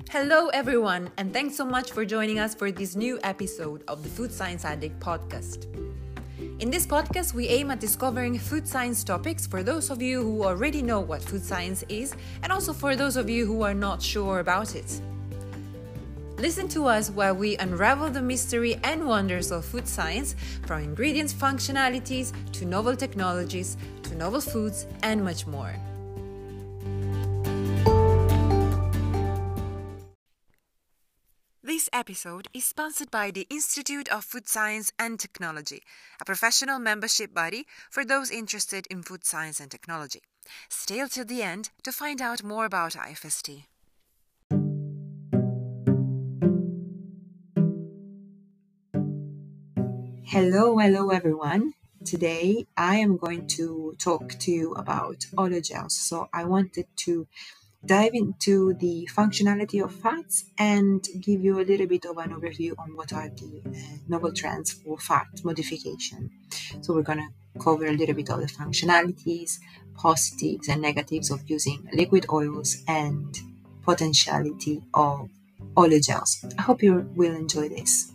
Hello, everyone, and thanks so much for joining us for this new episode of the Food Science Addict podcast. In this podcast, we aim at discovering food science topics for those of you who already know what food science is, and also for those of you who are not sure about it. Listen to us while we unravel the mystery and wonders of food science, from ingredients functionalities to novel technologies to novel foods and much more. This episode is sponsored by the Institute of Food Science and Technology, a professional membership body for those interested in food science and technology. Stay till the end to find out more about IFST. Hello everyone. Today I am going to talk to you about oleogels. So I wanted to dive into the functionality of fats and give you a little bit of an overview on what are the novel trends for fat modification. So we're going to cover a little bit of the functionalities, positives and negatives of using liquid oils and potentiality of oleogels. I hope you will enjoy this.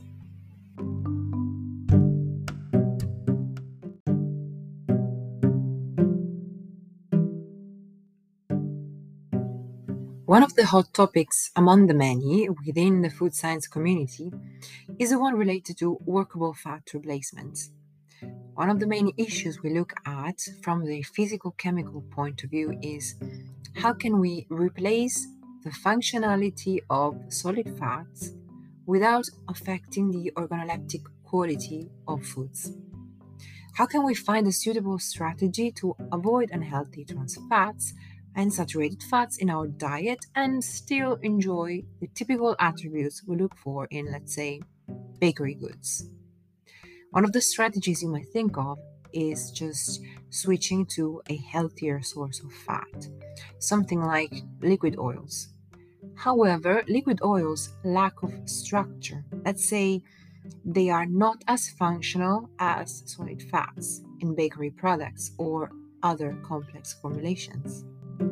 One of the hot topics among the many within the food science community is the one related to workable fat replacements. One of the main issues we look at from the physical-chemical point of view is how can we replace the functionality of solid fats without affecting the organoleptic quality of foods? How can we find a suitable strategy to avoid unhealthy trans fats and saturated fats in our diet and still enjoy the typical attributes we look for in, let's say, bakery goods? One of the strategies you might think of is just switching to a healthier source of fat, something like liquid oils. However, liquid oils lack of structure. Let's say they are not as functional as solid fats in bakery products or other complex formulations.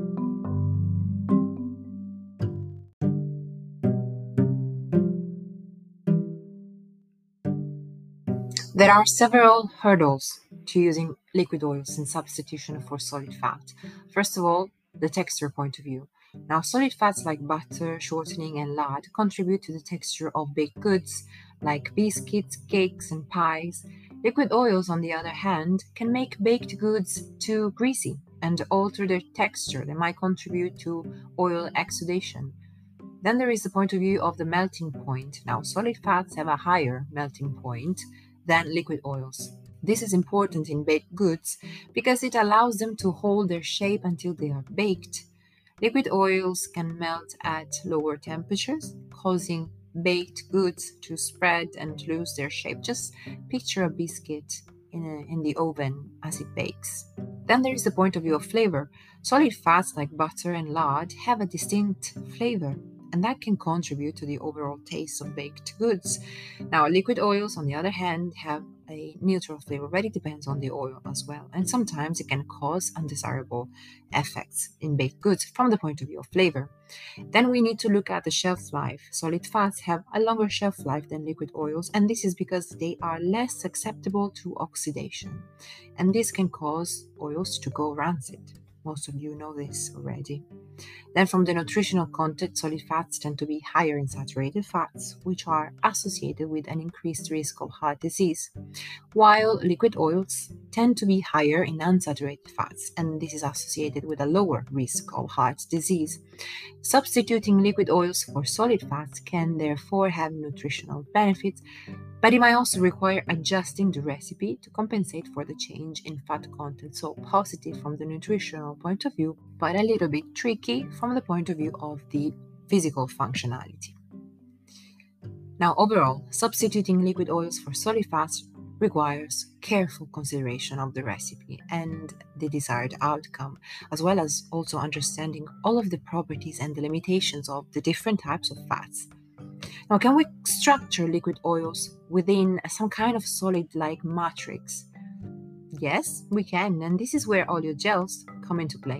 There are several hurdles to using liquid oils in substitution for solid fat. First of all, the texture point of view. Now, solid fats like butter, shortening, and lard contribute to the texture of baked goods like biscuits, cakes, and pies. Liquid oils, on the other hand, can make baked goods too greasy and alter their texture. They might contribute to oil exudation. Then there is the point of view of the melting point. Now, solid fats have a higher melting point than liquid oils. This is important in baked goods because it allows them to hold their shape until they are baked. Liquid oils can melt at lower temperatures, causing baked goods to spread and lose their shape. Just picture a biscuit in the oven as it bakes. Then there is the point of view of flavor. Solid fats like butter and lard have a distinct flavor, and that can contribute to the overall taste of baked goods. Now, liquid oils, on the other hand, have a neutral flavor, but it depends on the oil as well. And sometimes it can cause undesirable effects in baked goods from the point of view of flavor. Then we need to look at the shelf life. Solid fats have a longer shelf life than liquid oils, and this is because they are less susceptible to oxidation. And this can cause oils to go rancid. Most of you know this already. Then from the nutritional content, solid fats tend to be higher in saturated fats, which are associated with an increased risk of heart disease, while liquid oils tend to be higher in unsaturated fats, and this is associated with a lower risk of heart disease. Substituting liquid oils for solid fats can therefore have nutritional benefits, but it might also require adjusting the recipe to compensate for the change in fat content. So positive from the nutritional point of view, but a little bit tricky from the point of view of the physical functionality. Now, overall, substituting liquid oils for solid fats requires careful consideration of the recipe and the desired outcome, as well as also understanding all of the properties and the limitations of the different types of fats. Now, can we structure liquid oils within some kind of solid-like matrix? Yes, we can, and this is where oleogels come into play.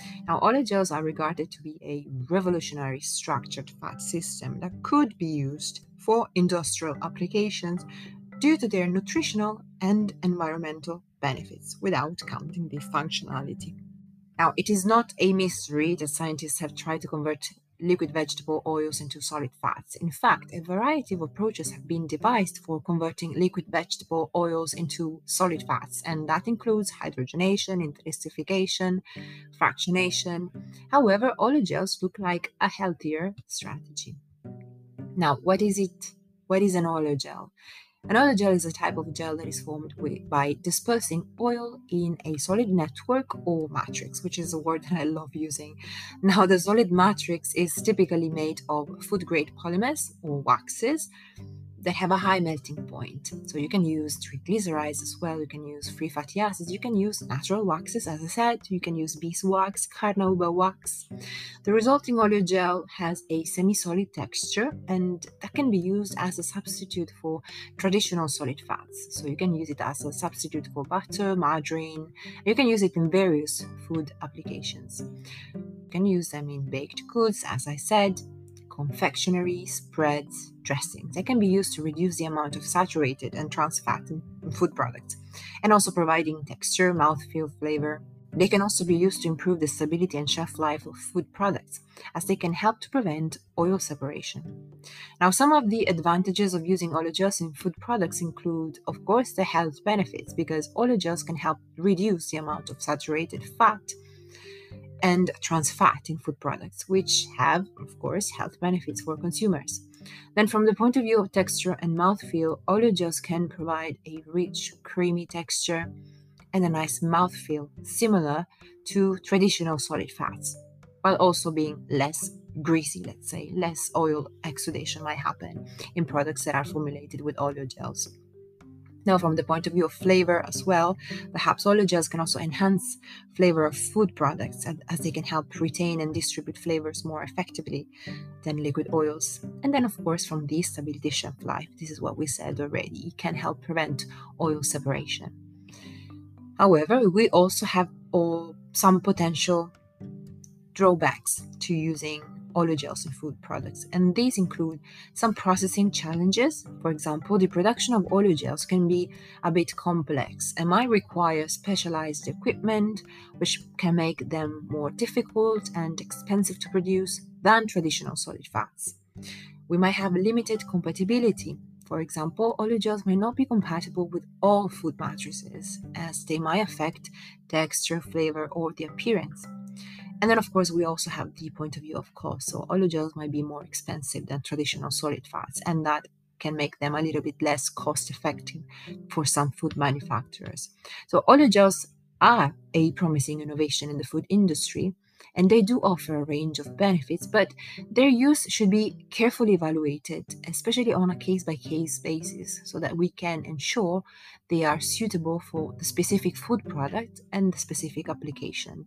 Now, oilogels are regarded to be a revolutionary structured fat system that could be used for industrial applications due to their nutritional and environmental benefits without counting the functionality. Now, it is not a mystery that scientists have tried to convert liquid vegetable oils into solid fats. In fact, a variety of approaches have been devised for converting liquid vegetable oils into solid fats, and that includes hydrogenation, intensification, fractionation. However, oilogels look like a healthier strategy. Now, what is it? What is an oilogel? An oilogel is a type of gel that is formed by dispersing oil in a solid network or matrix, which is a word that I love using. Now, the solid matrix is typically made of food-grade polymers or waxes that have a high melting point. So you can use triglycerides as well, you can use free fatty acids, you can use natural waxes, as I said, you can use beeswax, carnauba wax. The resulting oilogel has a semi-solid texture, and that can be used as a substitute for traditional solid fats. So you can use it as a substitute for butter, margarine. You can use it in various food applications. You can use them in baked goods, as I said, confectionery, spreads, dressings. They can be used to reduce the amount of saturated and trans fat in food products, and also providing texture, mouthfeel, flavor. They can also be used to improve the stability and shelf life of food products, as they can help to prevent oil separation. Now, some of the advantages of using oilogels in food products include, of course, the health benefits, because oilogels can help reduce the amount of saturated fat and trans fat in food products, which have, of course, health benefits for consumers. Then, from the point of view of texture and mouthfeel, oilogels can provide a rich, creamy texture and a nice mouthfeel similar to traditional solid fats, while also being less greasy, let's say. Less oil exudation might happen in products that are formulated with oilogels. Now, from the point of view of flavor as well, perhaps oilogels can also enhance flavor of food products, as they can help retain and distribute flavors more effectively than liquid oils. And then, of course, from the stability shelf life, this is what we said already, it can help prevent oil separation. However, we also have some potential drawbacks to using oilogels in food products, and these include some processing challenges. For example, the production of oilogels can be a bit complex and might require specialized equipment, which can make them more difficult and expensive to produce than traditional solid fats. We might have limited compatibility. For example, oilogels may not be compatible with all food matrices, as they might affect texture, flavor, or the appearance. And then, of course, we also have the point of view of cost. So oilogels might be more expensive than traditional solid fats, and that can make them a little bit less cost effective for some food manufacturers. So oilogels are a promising innovation in the food industry, and they do offer a range of benefits, but their use should be carefully evaluated, especially on a case-by-case basis, so that we can ensure they are suitable for the specific food product and the specific application.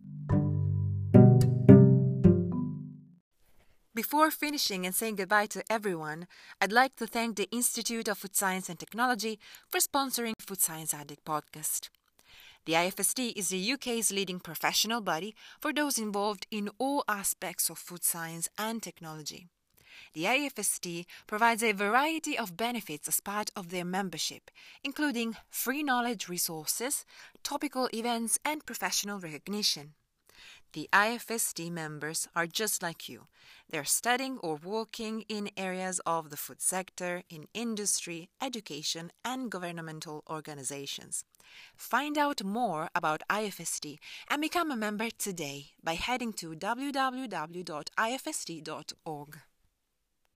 Before finishing and saying goodbye to everyone, I'd like to thank the Institute of Food Science and Technology for sponsoring Food Science Addict podcast. The IFST is the UK's leading professional body for those involved in all aspects of food science and technology. The IFST provides a variety of benefits as part of their membership, including free knowledge resources, topical events, and professional recognition. The IFST members are just like you. They're studying or working in areas of the food sector, in industry, education, and governmental organizations. Find out more about IFST and become a member today by heading to www.ifst.org.